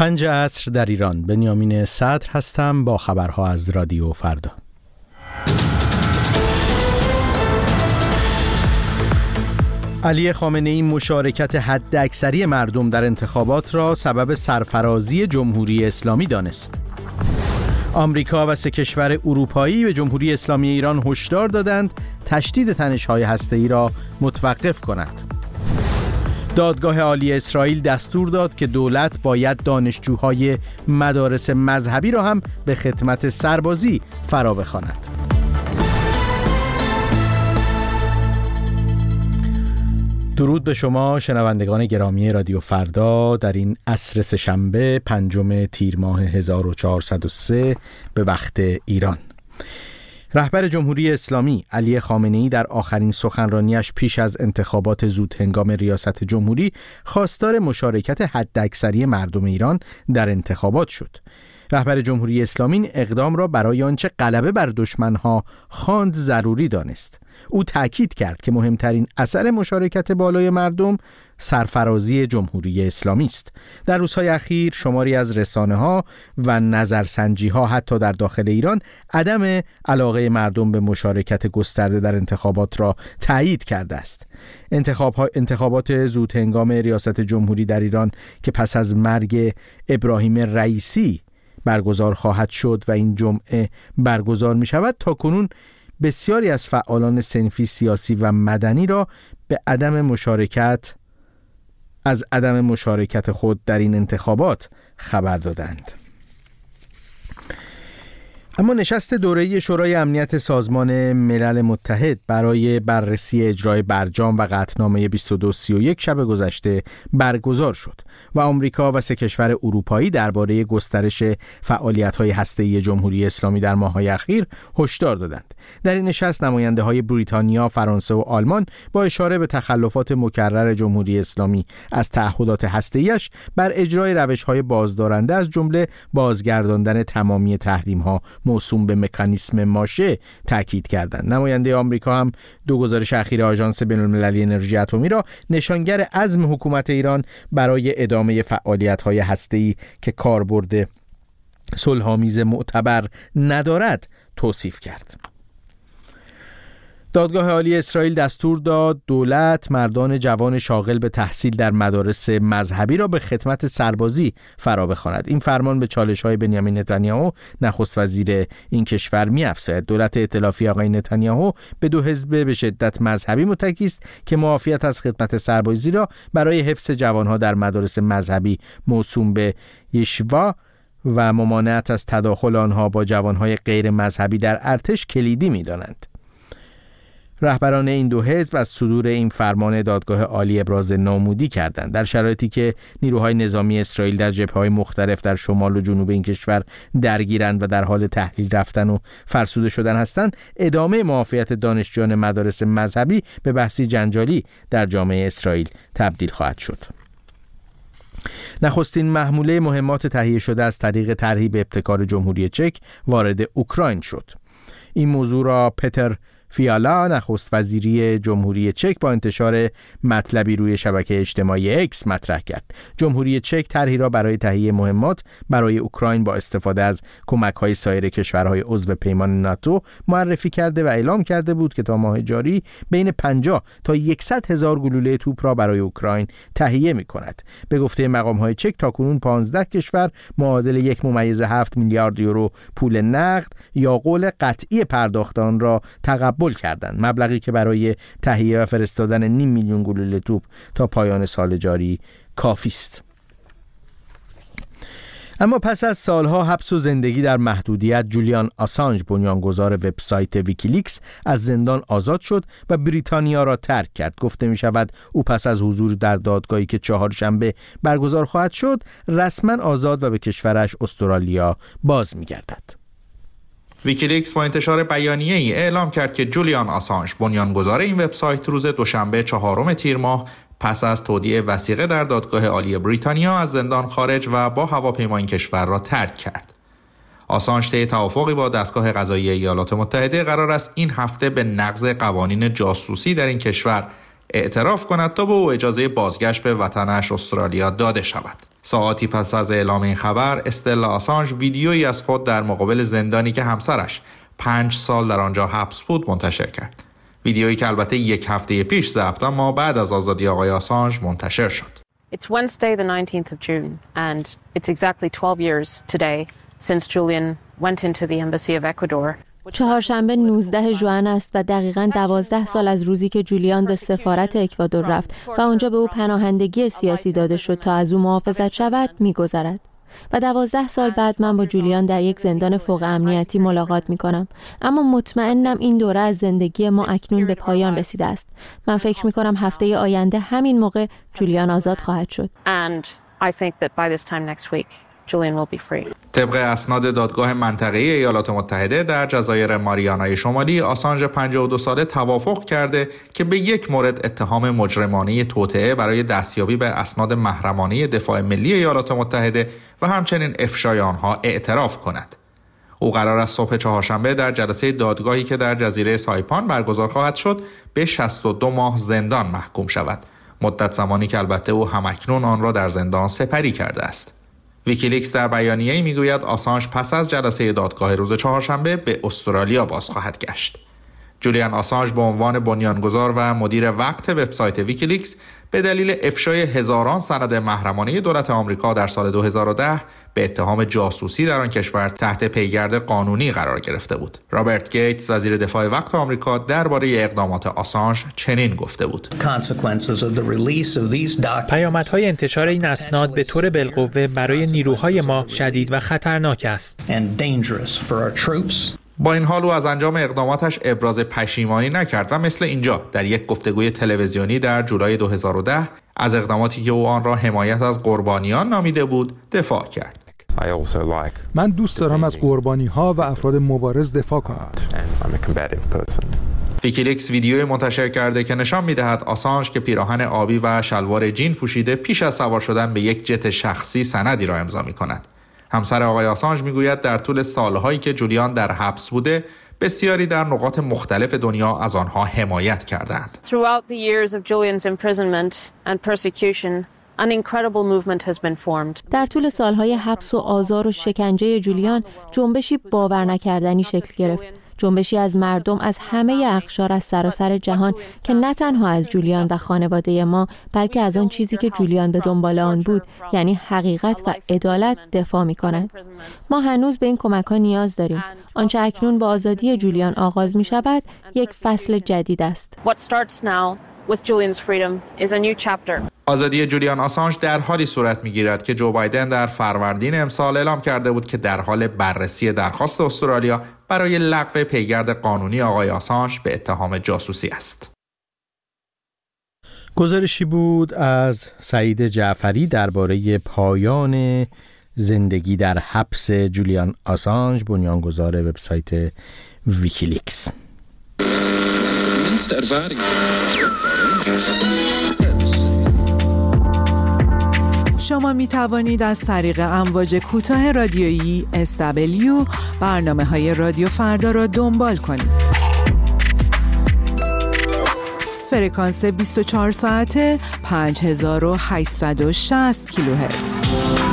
5 عصر در ایران. بنیامین صدر هستم با خبرها از رادیو فردا. علی خامنه‌ای مشارکت حداکثری مردم در انتخابات را سبب سرفرازی جمهوری اسلامی دانست. آمریکا و 3 کشور اروپایی به جمهوری اسلامی ایران هشدار دادند تشدید تنش‌های هسته‌ای را متوقف کند. دادگاه عالی اسرائیل دستور داد که دولت باید دانشجوهای مدارس مذهبی را هم به خدمت سربازی فرا بخواند. درود به شما شنوندگان گرامی رادیو فردا در این عصر سه‌شنبه 5 تیر ماه 1403 به وقت ایران. رهبر جمهوری اسلامی علی خامنه‌ای در آخرین سخنرانیش پیش از انتخابات زودهنگام ریاست جمهوری خواستار مشارکت حداکثری مردم ایران در انتخابات شد. رهبر جمهوری اسلامی این اقدام را برای آنچه غلبه بر دشمنها خواند ضروری دانست. او تأکید کرد که مهمترین اثر مشارکت بالای مردم سرفرازی جمهوری اسلامی است. در روزهای اخیر شماری از رسانه‌ها و نظرسنجی‌ها حتی در داخل ایران عدم علاقه مردم به مشارکت گسترده در انتخابات را تایید کرده است. انتخابات زودهنگام ریاست جمهوری در ایران که پس از مرگ ابراهیم رئیسی برگزار خواهد شد و این جمعه برگزار می شود، تا کنون بسیاری از فعالان صنفی سیاسی و مدنی را به عدم مشارکت خود در این انتخابات خبر دادند. اما نشست دوره‌ای شورای امنیت سازمان ملل متحد برای بررسی اجرای برجام و قطعنامه 2231 شب گذشته برگزار شد و آمریکا و 3 کشور اروپایی درباره گسترش فعالیت‌های هسته‌ای جمهوری اسلامی در ماه‌های اخیر هشدار دادند. در این نشست نماینده‌های بریتانیا، فرانسه و آلمان با اشاره به تخلفات مکرر جمهوری اسلامی از تعهدات هسته‌ایش بر اجرای روش‌های بازدارنده از جمله بازگرداندن تمامی تحریم‌ها موسوم به مکانیسم ماشه تاکید کردند. نماینده آمریکا هم 2 گزارش اخیر آژانس بین‌المللی انرژی اتمی را نشانگر عزم حکومت ایران برای ادامه فعالیت‌های هسته‌ای که کاربرد صلح‌آمیز معتبر ندارد توصیف کرد. دادگاه عالی اسرائیل دستور داد دولت مردان جوان شاغل به تحصیل در مدارس مذهبی را به خدمت سربازی فرا بخواند. این فرمان به چالش‌های بنیامین نتانیاهو نخست وزیر این کشور می‌افزاید. دولت ائتلافی آقای نتانیاهو به 2 حزب به شدت مذهبی متکی است که معافیت از خدمت سربازی را برای حفظ جوانها در مدارس مذهبی موسوم به یشوا و ممانعت از تداخل آنها با جوانهای غیر مذهبی در ارتش کلیدی می‌دانند. رهبران این 2 حزب از صدور این فرمان دادگاه عالی ابراز ناامیدی کردند. در شرایطی که نیروهای نظامی اسرائیل در جبهه‌های مختلف در شمال و جنوب این کشور درگیرند و در حال تحلیل رفتن و فرسوده شدن هستند، ادامه معافیت دانشجویان مدارس مذهبی به بحثی جنجالی در جامعه اسرائیل تبدیل خواهد شد. نخستین محموله مهمات تهیه شده از طریق ترهیب ابتکار جمهوری چک وارد اوکراین شد. این موضوع را پتر فیالا نخست وزیری جمهوری چک با انتشار مطلبی روی شبکه اجتماعی اکس مطرح کرد. جمهوری چک طرحی را برای تهیه مهمات برای اوکراین با استفاده از کمک‌های سایر کشورهای عضو پیمان ناتو معرفی کرده و اعلام کرده بود که تا ماه جاری بین 50 تا 100 هزار گلوله توپ را برای اوکراین تهیه می‌کند. به گفته مقام‌های چک تاکنون 15 کشور معادل 1.7 میلیارد یورو پول نقد یا قول قطعی پرداخت آن را تقبل کردند، مبلغی که برای تهیه و فرستادن 500,000 گلوله توپ تا پایان سال جاری کافی است. اما پس از سالها حبس و زندگی در محدودیت، جولیان آسانژ بنیانگذار وبسایت ویکیلیکس از زندان آزاد شد و بریتانیا را ترک کرد. گفته می شود او پس از حضور در دادگاهی که 4 شنبه برگزار خواهد شد رسما آزاد و به کشورش استرالیا باز می گردد. ویکیلیکس با انتشار بیانیه‌ای اعلام کرد که جولیان آسانژ بنیانگذار این وبسایت روز دوشنبه 4 تیر ماه پس از تودیع وثیقه در دادگاه عالی بریتانیا از زندان خارج و با هواپیما این کشور را ترک کرد. آسانژ طی توافقی با دستگاه قضایی ایالات متحده قرار است این هفته به نقض قوانین جاسوسی در این کشور اعتراف کند تا به او اجازه بازگشت به وطنش استرالیا داده شود. ساعاتی پس از اعلام این خبر، استلا آسانژ ویدیویی از خود در مقابل زندانی که همسرش 5 سال در آنجا حبس بود منتشر کرد. ویدیویی که البته 1 هفته پیش ضبط اما بعد از آزادی آقای آسانژ منتشر شد. It's Wednesday the 19th of June and it's exactly 12 years today since Julian went into the embassy of Ecuador. چهارشنبه 19 ژوئن است و دقیقاً 12 سال از روزی که جولیان به سفارت اکوادور رفت و آنجا به او پناهندگی سیاسی داده شد تا از او محافظت شود می‌گذرد. و 12 سال بعد من با جولیان در یک زندان فوق امنیتی ملاقات می‌کنم، اما مطمئنم این دوره از زندگی ما اکنون به پایان رسیده است. من فکر می‌کنم هفته آینده همین موقع جولیان آزاد خواهد شد. And I think that by this time next week Julian will be free. طبق اسناد دادگاه منطقه‌ای ایالات متحده در جزایر ماریانای شمالی، آسانژ 52 ساله توافق کرده که به یک مورد اتهام مجرمانه توطئه برای دستیابی به اسناد محرمانه دفاع ملی ایالات متحده و همچنین افشای آنها اعتراف کند. او قرار است صبح چهارشنبه در جلسه دادگاهی که در جزیره سایپان برگزار خواهد شد به 62 ماه زندان محکوم شود. مدت زمانی که البته او همکنون آن را در زندان سپری کرده است. ویکیلیکس در بیانیه‌ای میگوید آسانژ پس از جلسه دادگاه روز چهارشنبه به استرالیا باز خواهد گشت. جولیان آسانژ به عنوان بنیانگذار و مدیر وقت وبسایت ویکیلیکس به دلیل افشای هزاران سند محرمانه دولت آمریکا در سال 2010 به اتهام جاسوسی در آن کشور تحت پیگرد قانونی قرار گرفته بود. رابرت گیتس وزیر دفاع وقت آمریکا درباره اقدامات آسانژ چنین گفته بود: پیامدهای انتشار این اسناد به طور بالقوه برای نیروهای ما شدید و خطرناک است. با این حال او از انجام اقداماتش ابراز پشیمانی نکرد و مثل اینجا در یک گفتگوی تلویزیونی در جولای 2010 از اقداماتی که او آن را حمایت از قربانیان نامیده بود دفاع کرد. من دوست دارم از قربانی‌ها و افراد مبارز دفاع کنم. ویکیلیکس ویدیوی منتشر کرده که نشان می‌دهد آسانژ که پیراهن آبی و شلوار جین پوشیده پیش از سوار شدن به یک جت شخصی سندی را امضا می‌کند. همسر آقای آسانژ میگوید در طول سالهایی که جولیان در حبس بوده بسیاری در نقاط مختلف دنیا از آنها حمایت کردند. Throughout the years of Julian's imprisonment and persecution, an incredible movement has been formed. در طول سالهای حبس و آزار و شکنجه جولیان جنبشی باور نکردنی شکل گرفت. جنبشی از مردم از همه اقشار از سراسر جهان که نه تنها از جولیان و خانواده ما بلکه از آن چیزی که جولیان به دنبال آن بود، یعنی حقیقت و عدالت، دفاع می‌کنند. ما هنوز به این کمک‌ها نیاز داریم. آنچه اکنون با آزادی جولیان آغاز می‌شود یک فصل جدید است. آزادی جولیان آسانژ در حالی صورت می‌گیرد که جو بایدن در فروردین امسال اعلام کرده بود که در حال بررسی درخواست استرالیا برای لغو پیگرد قانونی آقای آسانژ به اتهام جاسوسی است. گزارشی بود از سعید جعفری درباره پایان زندگی در حبس جولیان آسانژ، بنیانگذار وبسایت ویکیلیکس. شما می توانید از طریق امواج کوتاه رادیویی SW برنامه‌های رادیو فردا را دنبال کنید. فرکانس 24 ساعته 5860 کیلوهرتز.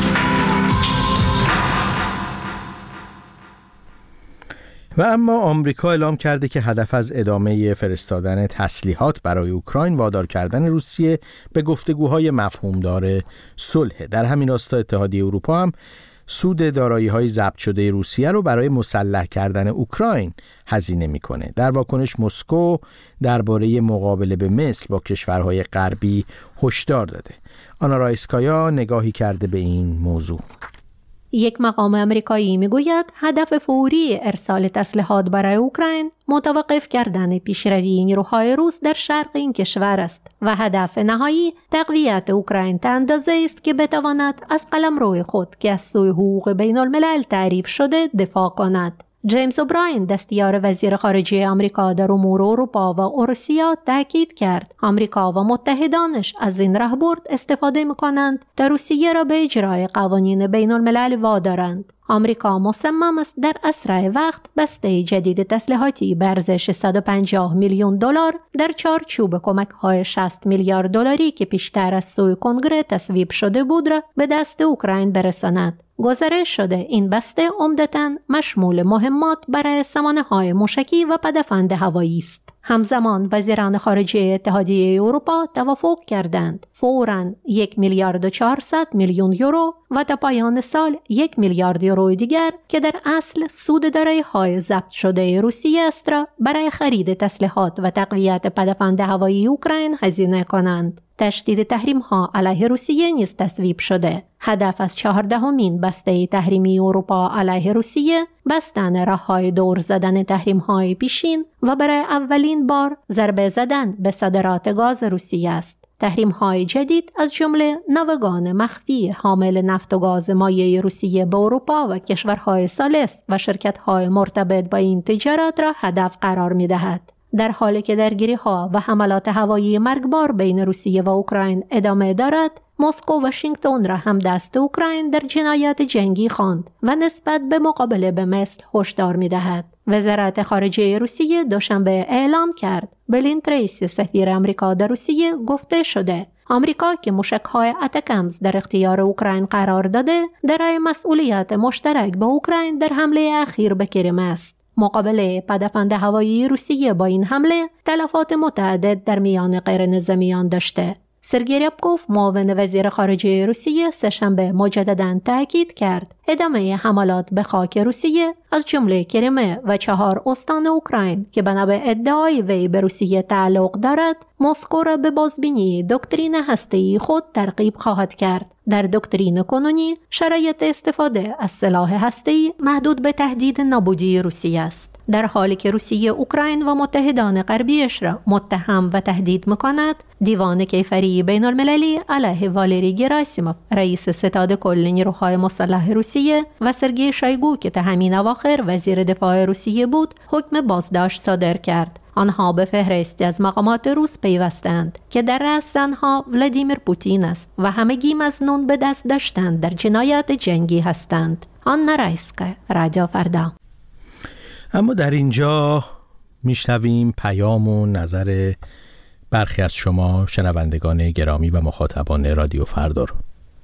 و اما آمریکا اعلام کرده که هدف از ادامه فرستادن تسلیحات برای اوکراین وادار کردن روسیه به گفتگوهای مفهومدار صلح. در همین راستا اتحادیه اروپا هم سود دارایی‌های ضبط شده روسیه رو برای مسلح کردن اوکراین هزینه می‌کنه. در واکنش مسکو درباره مقابله به مثل با کشورهای غربی هشدار داده. آنا رایسکایا نگاهی کرده به این موضوع. یک مقام آمریکایی میگوید هدف فوری ارسال تسلیحات برای اوکراین متوقف کردن پیشروی نیروهای روس در شرق این کشور است و هدف نهایی تقویت اوکراین تا اندازه است که بتواند از قلمرو خود که از سوی حقوق بین الملل تعریف شده دفاع کند. جیمز اوبراین دستیار وزیر خارجه آمریکا در امور اروپا و روسیه تاکید کرد آمریکا و متحدانش از این راهبرد استفاده می‌کنند تا روسیه را به اجرای قوانین بین الملل وادارند. آمریکا مصمم است در اسرع وقت بسته جدید تسلیحاتی به ارزش 150 میلیون دلار در چارچوب کمک‌های 60 میلیارد دلاری که پیشتر از سوی کنگره تصویب شده بود را به دست اوکراین برساند. گزارش شده این بسته عمدتاً مشمول مهمات برای سامانه‌های موشکی و پدافند هوایی است. همزمان وزیران خارجه اتحادیه اروپا توافق کردند فوراً 1 میلیارد و 400 میلیون یورو و تا پایان سال 1 میلیارد یورو دیگر که در اصل سود دارایی‌های ضبط شده روسیه است را برای خرید تسلیحات و تقویت پدافند هوایی اوکراین هزینه کنند. تشدید تحریم‌ها علیه روسیه نیز تصویب شده. هدف از 14مین بسته تحریمی اروپا علیه روسیه بستن راه‌های دور زدن تحریم‌های پیشین و برای اولین بار ضربه زدن به صادرات گاز روسیه است. تحریم‌های جدید از جمله ناوگان مخفی حامل نفت و گاز مایع روسیه به اروپا و کشورهای ثالث و شرکت‌های مرتبط با این تجارت را هدف قرار می‌دهد. در حالی که درگیری‌ها و حملات هوایی مرگبار بین روسیه و اوکراین ادامه دارد، مسکو و واشنگتن را هم دست اوکراین در جنایات جنگی خواند و نسبت به مقابله به مثل هشدار می‌دهد. وزارت خارجه روسیه دوشنبه اعلام کرد به لین تریسی سفیر آمریکا در روسیه گفته شده آمریکا که موشک‌های اتکمز در اختیار اوکراین قرار داده در مسئولیت مشترک با اوکراین در حمله اخیر به کریم است. مقابله پدافند هوایی روسیه با این حمله تلفات متعدد در میان غیرنظامیان داشته. سرگئی ریابکوف معاون وزیر خارجه روسیه سه‌شنبه مجدداً تاکید کرد ادامه حملات به خاک روسیه از جمله کریمه و 4 استان اوکراین که بنا به ادعای وی به روسیه تعلق دارد مسکو را به بازبینی دکترین هسته‌ای خود ترغیب خواهد کرد. در دکترین کنونی شرایط استفاده از سلاح هسته‌ای محدود به تهدید نابودی روسیه است. در حالی که روسیه اوکراین و متحدان غربیش را متهم و تهدید می‌کند، دیوان کیفری بین المللی علیه والری گراسیموف رئیس ستاد کل نیروهای مسلح روسیه و سرگئی شویگو که تا همین اواخر وزیر دفاع روسیه بود حکم بازداشت صادر کرد. آنها به فهرستی از مقامات روس پیوستند که در رأس آنها ولادیمیر پوتین است و همگی مظنون به دست داشتن در جنایات جنگی هستند. آنا رایسکا، رادیو فردا. اما در اینجا میشنویم پیام و نظر برخی از شما شنوندگان گرامی و مخاطبان رادیو فردا رو.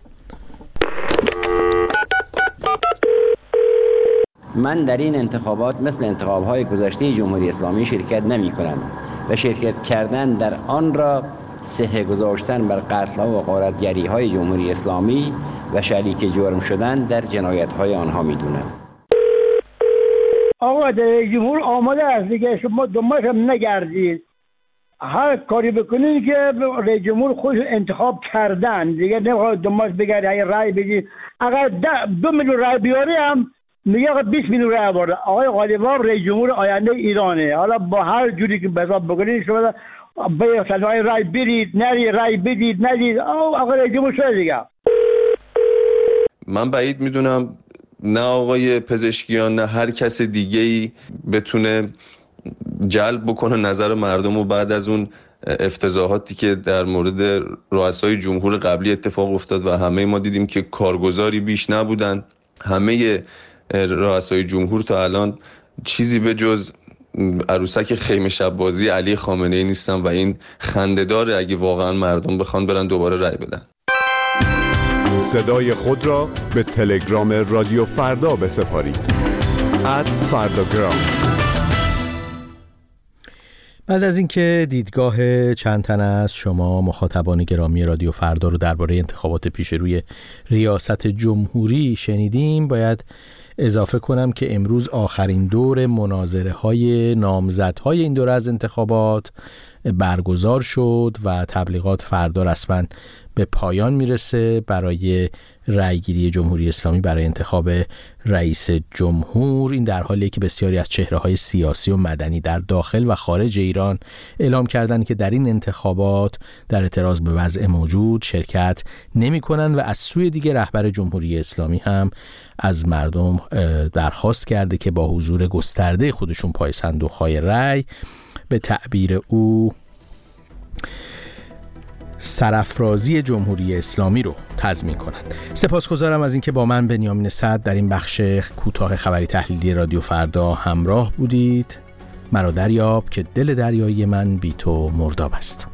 من در این انتخابات مثل انتخاب‌های گذشته جمهوری اسلامی شرکت نمی‌کنم و شرکت کردن در آن را صحه گذاشتن بر قتل‌ها و غارتگری‌های جمهوری اسلامی و شریک جرم شدن در جنایت‌های آنها می‌دونم. آقا جمهور آماده است دیگه، شما دنبالش هم نگردید. هر کاری بکنید که رئیس جمهور خودش انتخاب کردن دیگه، نمیخواد دنبالش بگردید رای بدید. اگر 2 میلیون رای بیاری هم میگه 20 میلیون رای آورده. آقای غالیباف رئیس جمهور آینده ایرانه. حالا با هر جوری که حساب بکنید شما به صدای رای برید نری رای بدید ندید آقا رئیس جمهور شده دیگه. من بعید میدونم نه آقای پزشکیان نه هر کس دیگه‌ای بتونه جلب بکنه نظر مردم و بعد از اون افتضاحاتی که در مورد رؤسای جمهور قبلی اتفاق افتاد و همه ما دیدیم که کارگزاری بیش نبودن. همه رؤسای جمهور تا الان چیزی به جز عروسک خیمه شب بازی علی خامنه‌ای نیستن و این خنده‌داره اگه واقعا مردم بخوان برن دوباره رأی بدن. صدای خود را به تلگرام رادیو فردا بسپارید. @فرداگرام. بعد از اینکه دیدگاه چند تن از شما مخاطبان گرامی رادیو فردا رو درباره انتخابات پیش روی ریاست جمهوری شنیدیم، باید اضافه کنم که امروز آخرین دور مناظره های نامزدهای این دوره از انتخابات برگزار شد و تبلیغات فردا رسما به پایان میرسه برای رأیگیری جمهوری اسلامی برای انتخاب رئیس جمهور. این در حالیه که بسیاری از چهره‌های سیاسی و مدنی در داخل و خارج ایران اعلام کردند که در این انتخابات در اعتراض به وضع موجود شرکت نمی‌کنند و از سوی دیگه رهبر جمهوری اسلامی هم از مردم درخواست کرده که با حضور گسترده خودشون پای صندوق‌های رأی به تعبیر او سرافرازی جمهوری اسلامی رو تضمین کنند. سپاسگزارم از اینکه با من بنیامین صدر در این بخش کوتاه خبری تحلیلی رادیو فردا همراه بودید. مرا دریاب که دل دریایی من بی تو مرداب است.